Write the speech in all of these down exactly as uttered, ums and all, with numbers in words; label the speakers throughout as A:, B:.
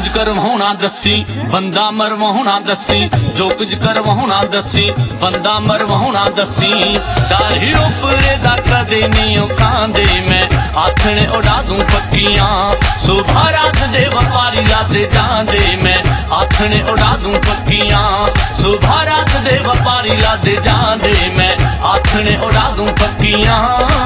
A: करवाना दसी बंदा मरवाना दसी, जो कुछ करवाना दसी बंदा मरवाना दसी। दाढ़ी उपरे दा कदे नहीं कांदे मैं आखने उड़ा दूं पक्कियां, सुबह रात दे व्यापारी लादे जांदे मैं आखने उड़ा दूं पक्कियां, सुबह रात दे व्यापारी लादे जांदे मैं आखने उड़ा दूं पक्कियां।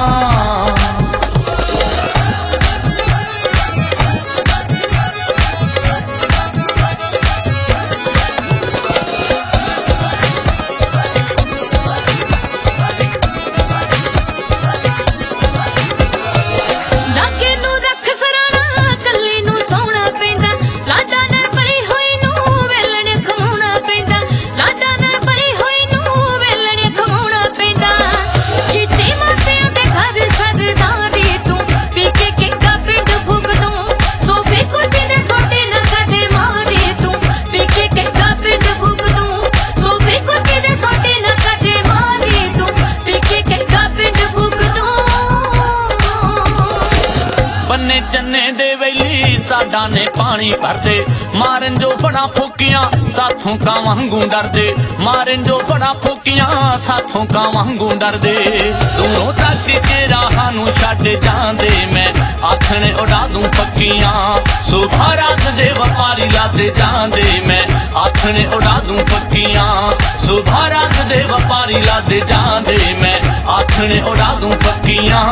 A: बन्ने चन्ने दे वेली साडा ने पानी भर दे, मारन जो बड़ा फूकियां साथों का वांगू डर दे, मारन जो बड़ा फूकियां साथों का वांगू डर दे। दूरों तक के राहां नू छड्ड जांदे मैं आखने उड़ा दूं पक्कियां, सुबह रात दे व्यापारी लादे जांदे मैं आखने उड़ा दूं पक्कियां, सुबह रात दे व्यापारी लादे जांदे मैं आखने उड़ा दूं पक्कियां।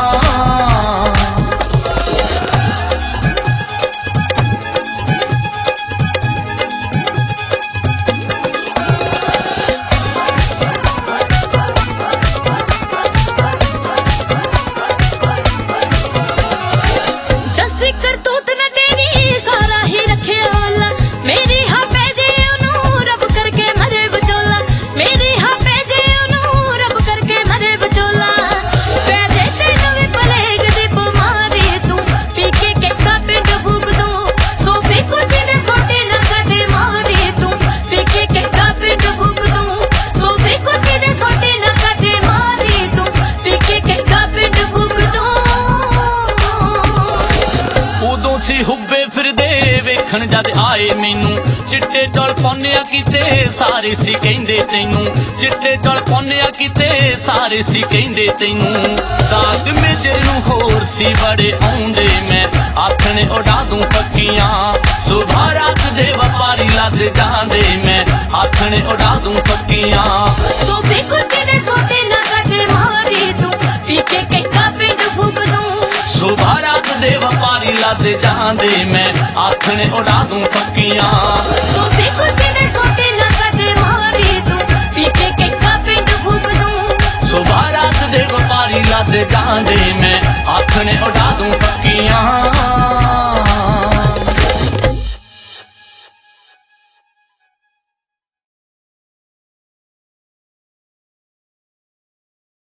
A: हुब्बे फिर दे वेखण जद आए मैनू, चिट्टे चौल पौनिया किते सारे सी कहंदे तैनू, चिट्टे चौल पौनिया किते सारे सी कहंदे तैनू। साग मेजे नू होर सी बड़े आउंदे मैं आखने उड़ा दूं पक्कियां, सुबह रात दे व्यापारी लादे जांदे मैं आखने उड़ा दूं पक्कियां।
B: तो बेको तेरे सोते ना कदे मारी तू पीछे के का पिंड फूक दूं,
A: सुबह रात दे व्यापारी लादे जांदे मैं आखने उड़ा दूं पक्कियां।
B: तो बेको तेरे सोते ना कदे मारी तू पीछे के का पिंड फूक दूं,
A: सुबह रात दे व्यापारी लादे जांदे मैं आखने उड़ा दूं पक्कियां।